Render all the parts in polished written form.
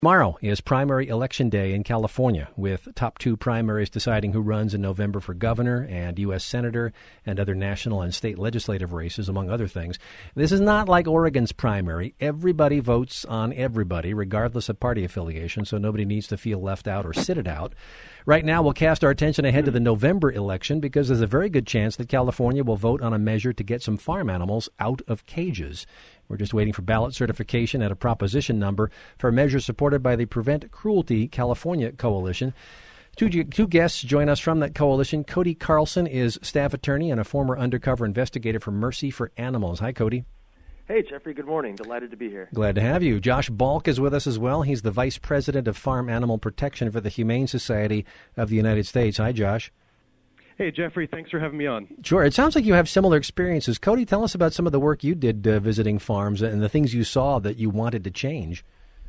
Tomorrow is primary election day in California, with top two primaries deciding who runs in November for governor and U.S. senator and other national and state legislative races, among other things. This is not like Oregon's primary. Everybody votes on everybody, regardless of party affiliation, so nobody needs to feel left out or sit it out. Right now, we'll cast our attention ahead to the November election because there's a very good chance that California will vote on a measure to get some farm animals out of cages. We're just waiting for ballot certification at a proposition number for a measure supported by the Prevent Cruelty California Coalition. Two guests join us from that coalition. Cody Carlson is staff attorney and a former undercover investigator for Mercy for Animals. Hi, Cody. Hey, Jeffrey. Good morning. Delighted to be here. Glad to have you. Josh Balk is with us as well. He's the vice president of farm animal protection for the Humane Society of the United States. Hi, Josh. Hey, Jeffrey, thanks for having me on. Sure. It sounds like you have similar experiences. Cody, tell us about some of the work you did visiting farms and the things you saw that you wanted to change.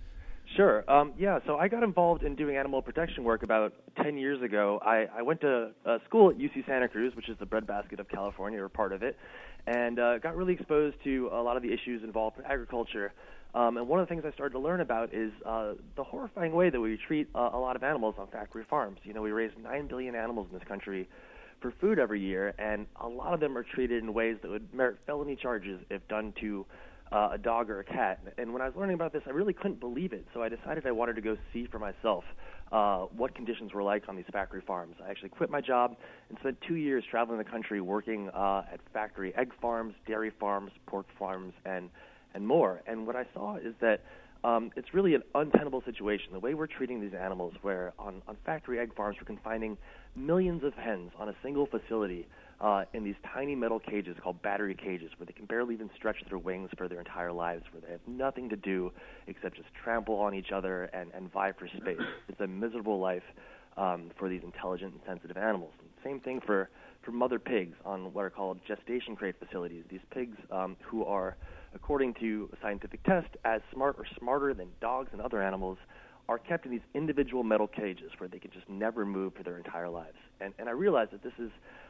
Sure. So I got involved in doing animal protection work about 10 years ago. I went to school at UC Santa Cruz, which is the breadbasket of California, or part of it, and got really exposed to a lot of the issues involved in agriculture. And one of the things I started to learn about is the horrifying way that we treat a lot of animals on factory farms. You know, we raise 9 billion animals in this country for food every year, and a lot of them are treated in ways that would merit felony charges if done to a dog or a cat. And when I was learning about this, I really couldn't believe it, so I decided I wanted to go see for myself what conditions were like on these factory farms. I actually quit my job and spent 2 years traveling the country working at factory egg farms, dairy farms, pork farms, and more. And what I saw is that it's really an untenable situation. The way we're treating these animals, where on factory egg farms we're confining millions of hens on a single facility in these tiny metal cages called battery cages, where they can barely even stretch their wings for their entire lives, where they have nothing to do except just trample on each other and vie for space. It's a miserable life for these intelligent and sensitive animals. And same thing for mother pigs on what are called gestation crate facilities. These pigs who are, according to a scientific test, as smart or smarter than dogs and other animals, are kept in these individual metal cages where they can just never move for their entire lives. And I realized that this is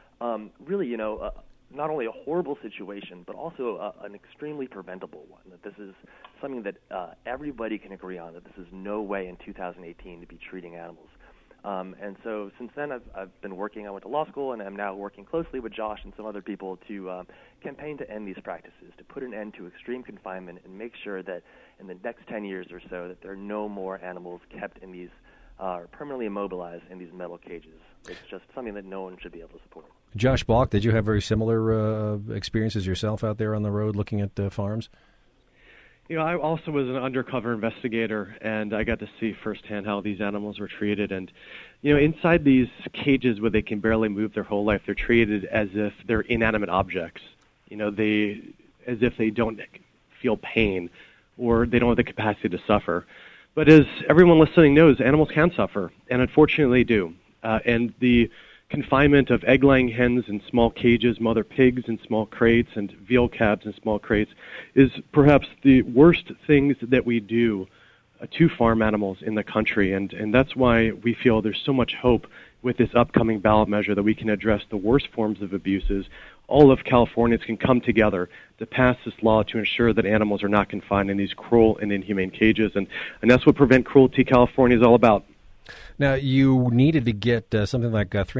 really, not only a horrible situation, but also an extremely preventable one, that this is something that everybody can agree on, that this is no way in 2018 to be treating animals. And so since then, I've been working. I went to law school, and I'm now working closely with Josh and some other people to campaign to end these practices, to put an end to extreme confinement and make sure that in the next 10 years or so that there are no more animals kept in these permanently immobilized in these metal cages. It's just something that no one should be able to support. Josh Balk, did you have very similar experiences yourself out there on the road looking at farms? You know, I also was an undercover investigator, and I got to see firsthand how these animals were treated. And, inside these cages where they can barely move their whole life, they're treated as if they're inanimate objects. As if they don't feel pain or they don't have the capacity to suffer. But as everyone listening knows, animals can suffer, and unfortunately they do. And the confinement of egg-laying hens in small cages, mother pigs in small crates, and veal calves in small crates is perhaps the worst things that we do to farm animals in the country. And that's why we feel there's so much hope with this upcoming ballot measure that we can address the worst forms of abuses. All of Californians can come together to pass this law to ensure that animals are not confined in these cruel and inhumane cages. And that's what Prevent Cruelty California is all about. Now, you needed to get something like about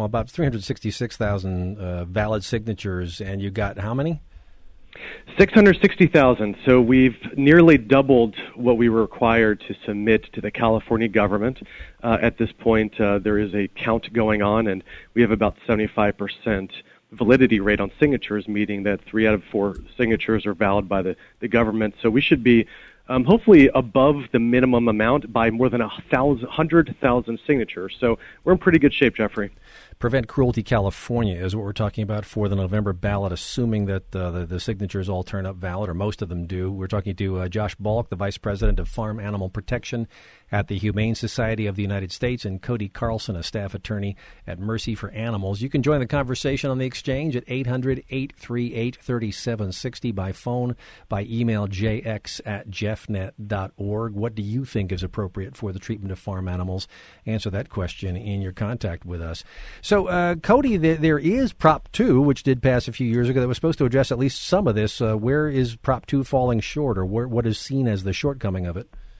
366,000 valid signatures, and you got how many? 660,000. So we've nearly doubled what we were required to submit to the California government. At this point, there is a count going on, and we have about 75% validity rate on signatures, meaning that 3 out of 4 signatures are valid by the government. So we should be hopefully above the minimum amount by more than 100,000 signatures. So we're in pretty good shape, Jeffrey. Prevent Cruelty California is what we're talking about for the November ballot, assuming that the signatures all turn up valid, or most of them do. We're talking to Josh Balk, the Vice President of Farm Animal Protection at the Humane Society of the United States, and Cody Carlson, a staff attorney at Mercy for Animals. You can join the conversation on the exchange at 800-838-3760 by phone, by email, jx@jeffnet.org. What do you think is appropriate for the treatment of farm animals? Answer that question in your contact with us. So, Cody, there is Prop 2, which did pass a few years ago, that was supposed to address at least some of this. Where is Prop 2 falling short, or what is seen as the shortcoming of it?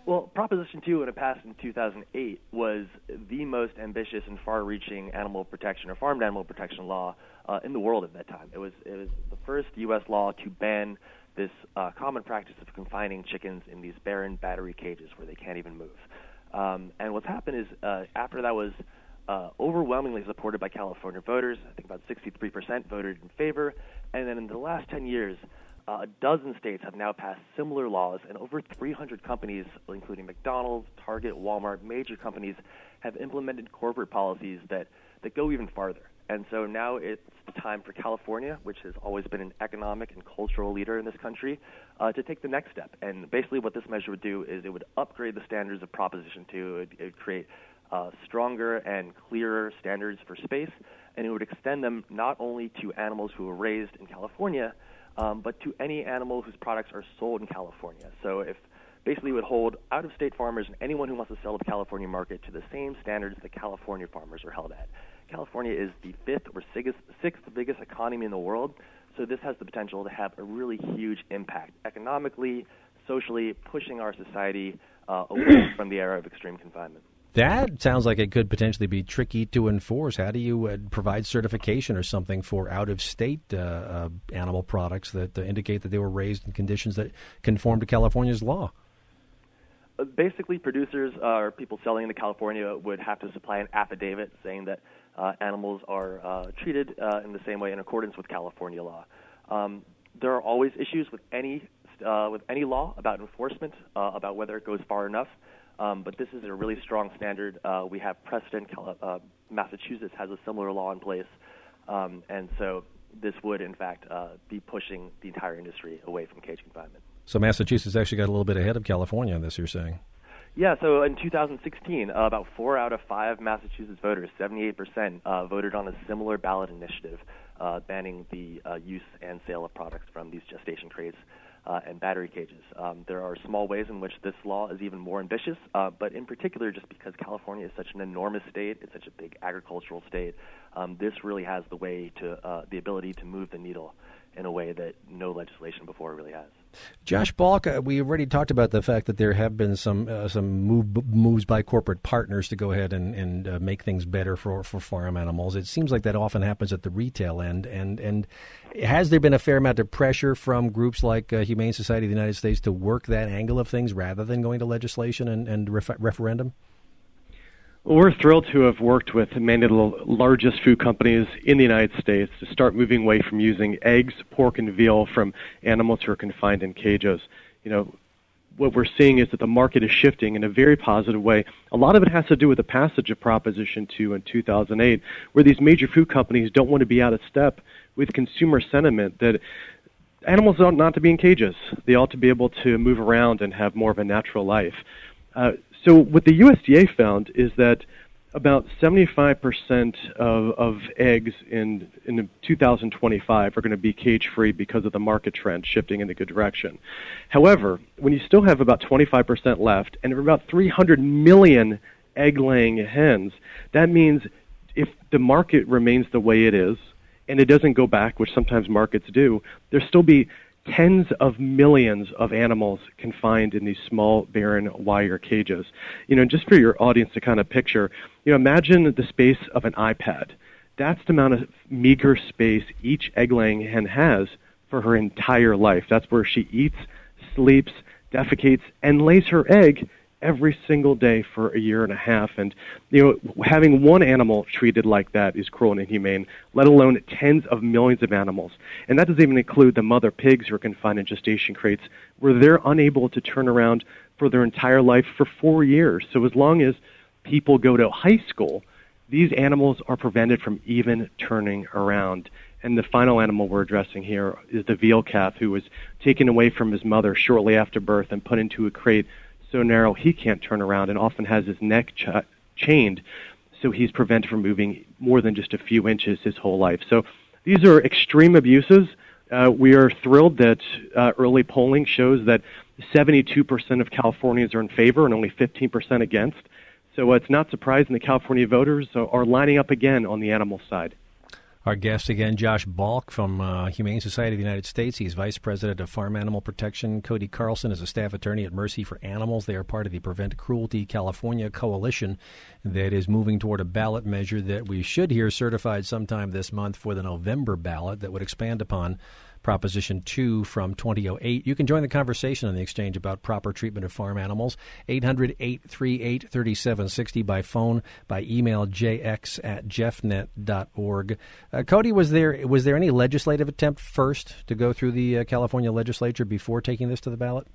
Well, Proposition 2, when it passed in 2008, was the most ambitious and far-reaching animal protection or farmed animal protection law in the world at that time. It was the first U.S. law to ban this common practice of confining chickens in these barren battery cages where they can't even move. And what's happened is after that was overwhelmingly supported by California voters, I think about 63% voted in favor, and then in the last 10 years, a dozen states have now passed similar laws, and over 300 companies, including McDonald's, Target, Walmart, major companies, have implemented corporate policies that go even farther. And so now it's the time for California, which has always been an economic and cultural leader in this country, to take the next step. And basically what this measure would do is it would upgrade the standards of Proposition 2. It would create stronger and clearer standards for space, and it would extend them not only to animals who are raised in California, but to any animal whose products are sold in California. So if basically it would hold out-of-state farmers and anyone who wants to sell to the California market to the same standards that California farmers are held at. California is the fifth or sixth biggest economy in the world, so this has the potential to have a really huge impact economically, socially, pushing our society away from the era of extreme confinement. That sounds like it could potentially be tricky to enforce. How do you provide certification or something for out-of-state animal products that indicate that they were raised in conditions that conform to California's law? Basically, producers or people selling into California would have to supply an affidavit saying that animals are treated in the same way in accordance with California law. There are always issues with any law about enforcement, about whether it goes far enough. But this is a really strong standard. We have precedent. Massachusetts has a similar law in place. And so this would, in fact, be pushing the entire industry away from cage confinement. So Massachusetts actually got a little bit ahead of California on this, you're saying? Yeah, so in 2016, about 4 out of 5 Massachusetts voters, 78%, voted on a similar ballot initiative banning the use and sale of products from these gestation crates and battery cages. There are small ways in which this law is even more ambitious, but in particular, just because California is such an enormous state, it's such a big agricultural state, this really has the ability to move the needle in a way that no legislation before really has. Josh Balk, we already talked about the fact that there have been some moves by corporate partners to go ahead and make things better for farm animals. It seems like that often happens at the retail end. And has there been a fair amount of pressure from groups like Humane Society of the United States to work that angle of things rather than going to legislation and referendum? Well, we're thrilled to have worked with many of the largest food companies in the United States to start moving away from using eggs, pork, and veal from animals who are confined in cages. You know, what we're seeing is that the market is shifting in a very positive way. A lot of it has to do with the passage of Proposition 2 in 2008, where these major food companies don't want to be out of step with consumer sentiment that animals ought not to be in cages. They ought to be able to move around and have more of a natural life. So what the USDA found is that about 75% of eggs in 2025 are going to be cage-free because of the market trend shifting in a good direction. However, when you still have about 25% left and about 300 million egg-laying hens, that means if the market remains the way it is and it doesn't go back, which sometimes markets do, there'll still be tens of millions of animals confined in these small, barren wire cages. You know, just for your audience to kind of picture, you know, imagine the space of an iPad. That's the amount of meager space each egg-laying hen has for her entire life. That's where she eats, sleeps, defecates, and lays her egg every single day for a year and a half. And, you know, having one animal treated like that is cruel and inhumane, let alone tens of millions of animals. And that doesn't even include the mother pigs who are confined in gestation crates, where they're unable to turn around for their entire life for 4 years. So as long as people go to high school, these animals are prevented from even turning around. And the final animal we're addressing here is the veal calf, who was taken away from his mother shortly after birth and put into a crate so narrow he can't turn around and often has his neck chained, so he's prevented from moving more than just a few inches his whole life. So these are extreme abuses. We are thrilled that early polling shows that 72% of Californians are in favor and only 15% against. So it's not surprising that California voters are lining up again on the animal side. Our guest again, Josh Balk from Humane Society of the United States. He's Vice President of Farm Animal Protection. Cody Carlson is a staff attorney at Mercy for Animals. They are part of the Prevent Cruelty California Coalition that is moving toward a ballot measure that we should hear certified sometime this month for the November ballot that would expand upon Proposition 2 from 2008. You can join the conversation on the exchange about proper treatment of farm animals. 800-838-3760 by phone, by email, jx@jeffnet.org. Cody, was there any legislative attempt first to go through the California legislature before taking this to the ballot?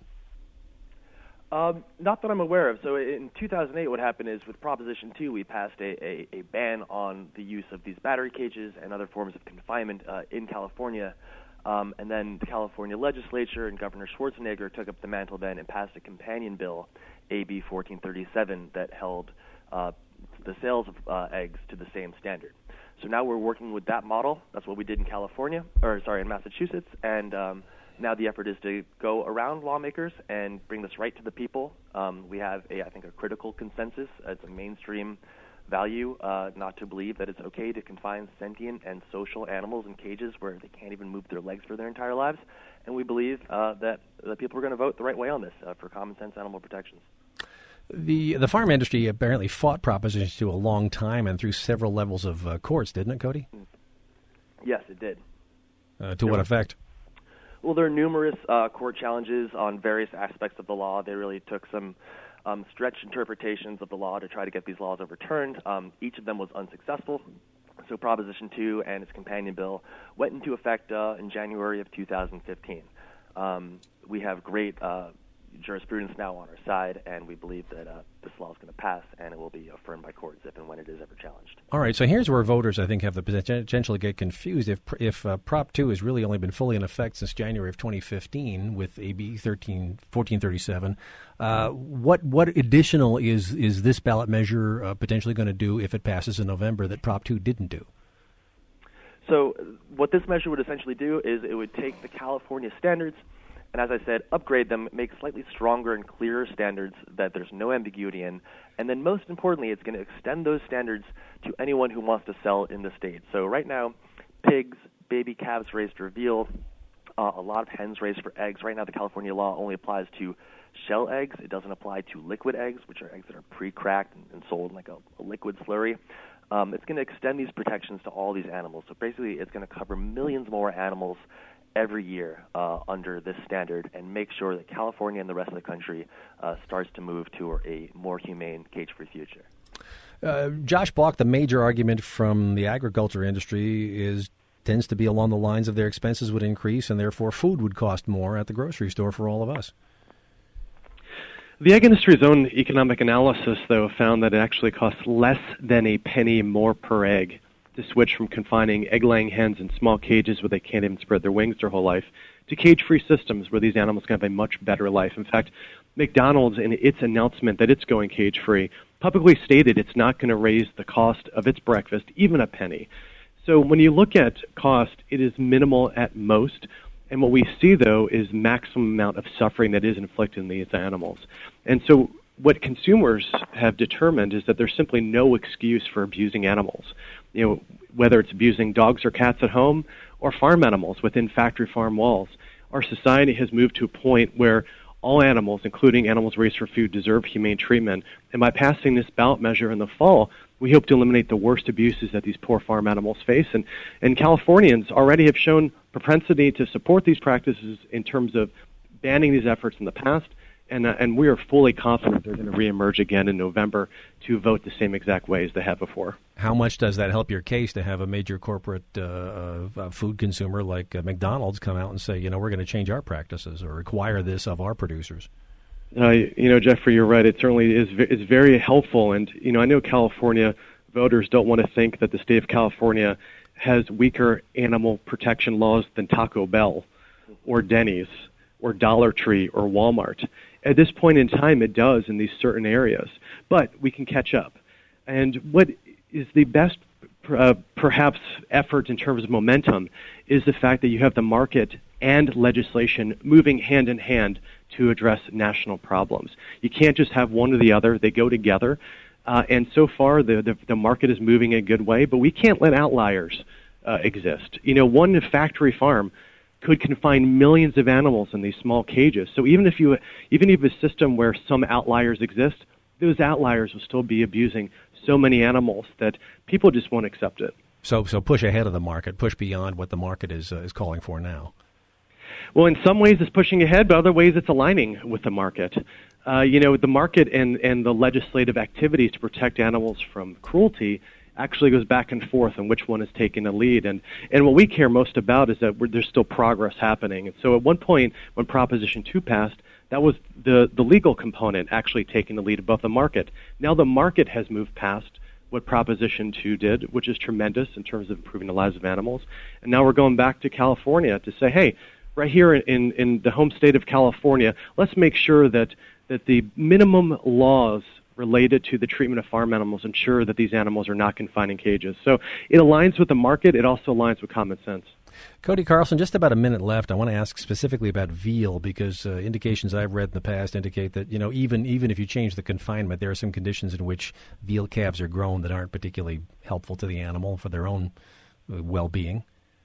Not that I'm aware of. So in 2008, what happened is with Proposition 2, we passed a ban on the use of these battery cages and other forms of confinement in California. And then the California legislature and Governor Schwarzenegger took up the mantle then and passed a companion bill, AB 1437, that held the sales of eggs to the same standard. So now we're working with that model. That's what we did in in Massachusetts. And now the effort is to go around lawmakers and bring this right to the people. We have, I think, a critical consensus. It's a mainstream value not to believe that it's okay to confine sentient and social animals in cages where they can't even move their legs for their entire lives. And we believe that the people are going to vote the right way on this for common sense animal protections. The farm industry apparently fought Proposition 2 a long time and through several levels of courts, didn't it, Cody? Yes, it did. To what effect? Well, there are numerous court challenges on various aspects of the law. They really took some stretched interpretations of the law to try to get these laws overturned. Each of them was unsuccessful. So Proposition 2 and its companion bill went into effect in January of 2015. We have great jurisprudence now on our side, and we believe that this law is going to pass, and it will be affirmed by courts if and when it is ever challenged. All right, so here's where voters, I think, have the potential to get confused. If Prop 2 has really only been fully in effect since January of 2015 with AB 1437, what additional is this ballot measure potentially going to do if it passes in November that Prop 2 didn't do? So what this measure would essentially do is it would take the California standards and, as I said, upgrade them, make slightly stronger and clearer standards that there's no ambiguity in. And then most importantly, it's going to extend those standards to anyone who wants to sell in the state. So right now, pigs, baby calves raised for veal, a lot of hens raised for eggs. Right now, the California law only applies to shell eggs. It doesn't apply to liquid eggs, which are eggs that are pre-cracked and sold in like a liquid slurry. It's going to extend these protections to all these animals. So basically, it's going to cover millions more animals every year under this standard and make sure that California and the rest of the country starts to move to a more humane cage-free future. Josh Balk, the major argument from the agriculture industry tends to be along the lines of their expenses would increase and therefore food would cost more at the grocery store for all of us. The egg industry's own economic analysis, though, found that it actually costs less than a penny more per egg to switch from confining egg-laying hens in small cages where they can't even spread their wings their whole life to cage-free systems where these animals can have a much better life. In fact, McDonald's, in its announcement that it's going cage-free, publicly stated it's not going to raise the cost of its breakfast even a penny. So when you look at cost, it is minimal at most. And what we see, though, is maximum amount of suffering that is inflicted on these animals. And so what consumers have determined is that there's simply no excuse for abusing animals. You know, whether it's abusing dogs or cats at home or farm animals within factory farm walls. Our society has moved to a point where all animals, including animals raised for food, deserve humane treatment. And by passing this ballot measure in the fall, we hope to eliminate the worst abuses that these poor farm animals face. And Californians already have shown propensity to support these practices in terms of banning these efforts in the past. And we are fully confident they're going to reemerge again in November to vote the same exact way as they have before. How much does that help your case to have a major corporate food consumer like McDonald's come out and say, you know, we're going to change our practices or require this of our producers? You know, Jeffrey, you're right. It certainly is very helpful. And, you know, I know California voters don't want to think that the state of California has weaker animal protection laws than Taco Bell or Denny's or Dollar Tree or Walmart. At this point in time, it does in these certain areas, but we can catch up. And what is the best, perhaps, effort in terms of momentum is the fact that you have the market and legislation moving hand in hand to address national problems. You can't just have one or the other. They go together. And so far, the market is moving in a good way, but we can't let outliers exist. One factory farm could confine millions of animals in these small cages. So even if you have a system where some outliers exist, those outliers will still be abusing so many animals that people just won't accept it. So push ahead of the market, push beyond what the market is calling for now. Well, in some ways it's pushing ahead, but other ways it's aligning with the market. The market and the legislative activities to protect animals from cruelty actually goes back and forth on which one is taking the lead. And what we care most about is that there's still progress happening. And so at one point when Proposition 2 passed, that was the legal component actually taking the lead above the market. Now the market has moved past what Proposition 2 did, which is tremendous in terms of improving the lives of animals. And now we're going back to California to say, hey, right here in the home state of California, let's make sure that the minimum laws related to the treatment of farm animals ensure that these animals are not confined in cages. So it aligns with the market. It also aligns with common sense. Cody Carlson, just about a minute left. I want to ask specifically about veal because indications I've read in the past indicate that, even if you change the confinement, there are some conditions in which veal calves are grown that aren't particularly helpful to the animal for their own well-being.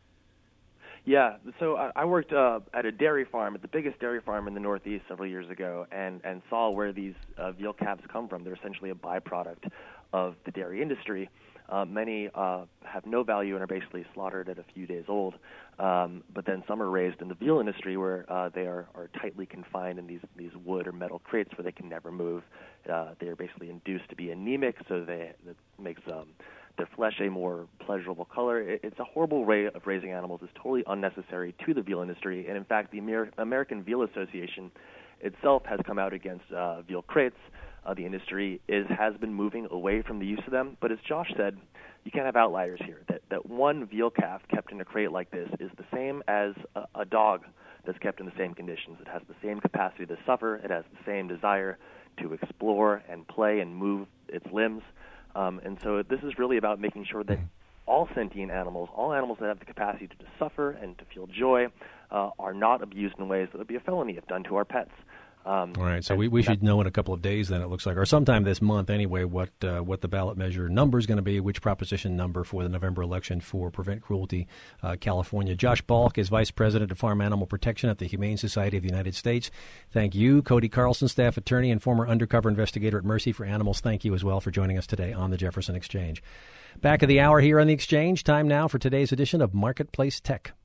Yeah, so I worked at a dairy farm, at the biggest dairy farm in the Northeast several years ago, and saw where these veal calves come from. They're essentially a byproduct of the dairy industry. Many have no value and are basically slaughtered at a few days old, but then some are raised in the veal industry where they are tightly confined in these wood or metal crates where they can never move. They are basically induced to be anemic, so that makes their flesh a more pleasurable color. It's a horrible way of raising animals. It's totally unnecessary to the veal industry. And in fact, the American Veal Association itself has come out against veal crates. The industry has been moving away from the use of them. But as Josh said, you can't have outliers here. That one veal calf kept in a crate like this is the same as a dog that's kept in the same conditions. It has the same capacity to suffer. It has the same desire to explore and play and move its limbs. And so this is really about making sure that all sentient animals, all animals that have the capacity to suffer and to feel joy, are not abused in ways that would be a felony if done to our pets. All right, so we should know in a couple of days then, it looks like, or sometime this month anyway, what the ballot measure number is going to be, which proposition number for the November election for Prevent Cruelty California. Josh Balk is Vice President of Farm Animal Protection at the Humane Society of the United States. Thank you. Cody Carlson, staff attorney and former undercover investigator at Mercy for Animals, thank you as well for joining us today on the Jefferson Exchange. Back of the hour here on the Exchange, time now for today's edition of Marketplace Tech.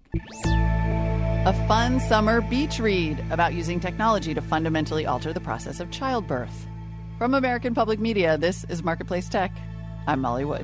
A fun summer beach read about using technology to fundamentally alter the process of childbirth. From American Public Media, this is Marketplace Tech. I'm Molly Wood.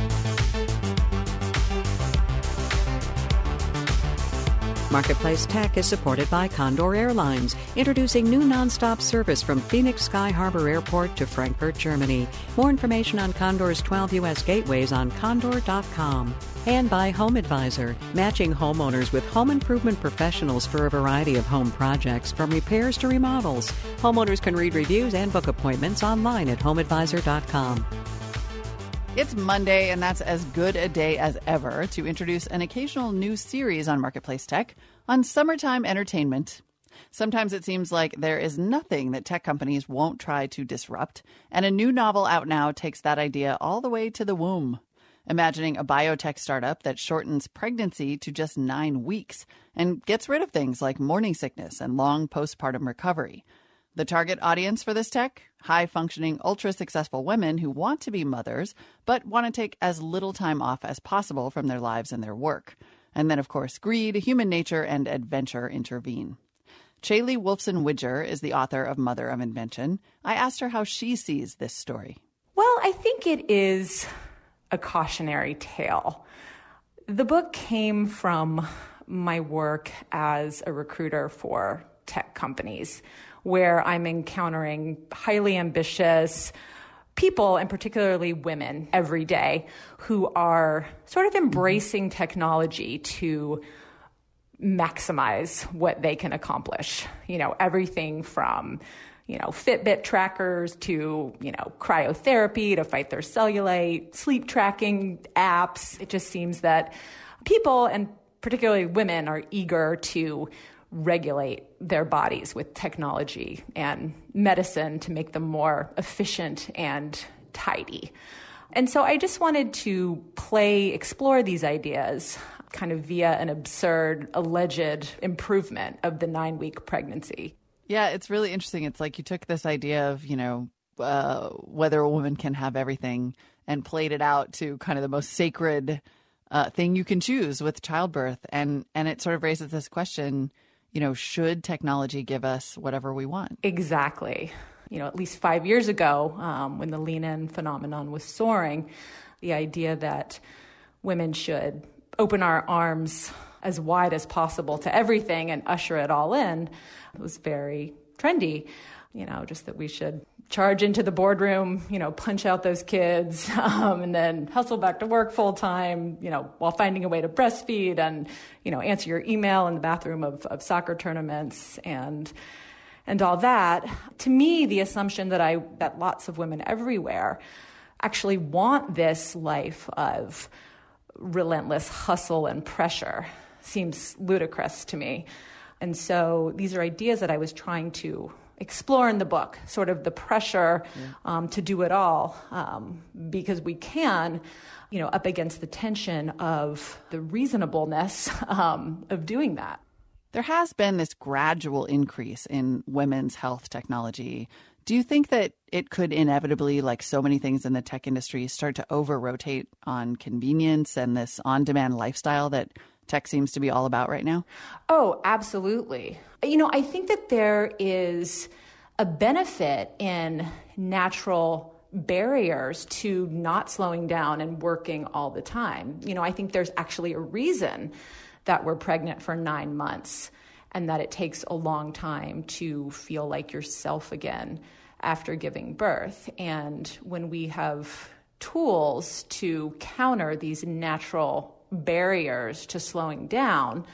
Marketplace Tech is supported by Condor Airlines, introducing new nonstop service from Phoenix Sky Harbor Airport to Frankfurt, Germany. More information on Condor's 12 U.S. gateways on condor.com. And by Home Advisor, matching homeowners with home improvement professionals for a variety of home projects, from repairs to remodels. Homeowners can read reviews and book appointments online at homeadvisor.com. It's Monday, and that's as good a day as ever to introduce an occasional new series on Marketplace Tech on summertime entertainment. Sometimes it seems like there is nothing that tech companies won't try to disrupt, and a new novel out now takes that idea all the way to the womb. Imagining a biotech startup that shortens pregnancy to just 9 weeks and gets rid of things like morning sickness and long postpartum recovery. The target audience for this tech? High-functioning, ultra-successful women who want to be mothers, but want to take as little time off as possible from their lives and their work. And then, of course, greed, human nature, and adventure intervene. Chaley Wolfson-Widger is the author of Mother of Invention. I asked her how she sees this story. Well, I think it is a cautionary tale. The book came from my work as a recruiter for tech companies, where I'm encountering highly ambitious people, and particularly women, every day, who are sort of embracing technology to maximize what they can accomplish. Everything from, Fitbit trackers to, cryotherapy to fight their cellulite, sleep tracking apps. It just seems that people, and particularly women, are eager to regulate their bodies with technology and medicine to make them more efficient and tidy. And so I just wanted to explore these ideas kind of via an absurd, alleged improvement of the 9-week pregnancy. Yeah, it's really interesting. It's like you took this idea of, whether a woman can have everything and played it out to kind of the most sacred thing you can choose with childbirth. And it sort of raises this question, should technology give us whatever we want? Exactly. At least 5 years ago, when the lean-in phenomenon was soaring, the idea that women should open our arms as wide as possible to everything and usher it all in was very trendy. Just that we should charge into the boardroom, punch out those kids, and then hustle back to work full time, while finding a way to breastfeed and, answer your email in the bathroom of soccer tournaments and all that. To me, the assumption that lots of women everywhere actually want this life of relentless hustle and pressure seems ludicrous to me. And so these are ideas that I was trying to explore in the book, sort of the pressure to do it all, because we can, up against the tension of the reasonableness of doing that. There has been this gradual increase in women's health technology. Do you think that it could inevitably, like so many things in the tech industry, start to over-rotate on convenience and this on-demand lifestyle that tech seems to be all about right now? Oh, absolutely. I think that there is a benefit in natural barriers to not slowing down and working all the time. I think there's actually a reason that we're pregnant for 9 months and that it takes a long time to feel like yourself again after giving birth. And when we have tools to counter these natural barriers to slowing down,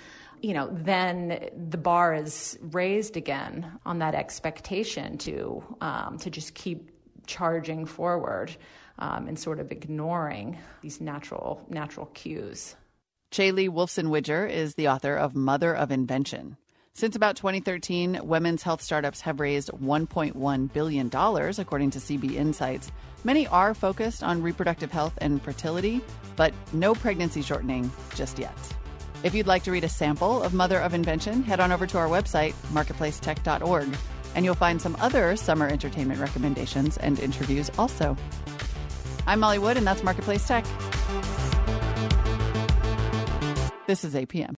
then the bar is raised again on that expectation to just keep charging forward and sort of ignoring these natural cues. Chaley Wolfson-Widger is the author of Mother of Invention. Since about 2013, women's health startups have raised $1.1 billion, according to CB Insights. Many are focused on reproductive health and fertility, but no pregnancy shortening just yet. If you'd like to read a sample of Mother of Invention, head on over to our website, marketplacetech.org, and you'll find some other summer entertainment recommendations and interviews also. I'm Molly Wood, and that's Marketplace Tech. This is APM.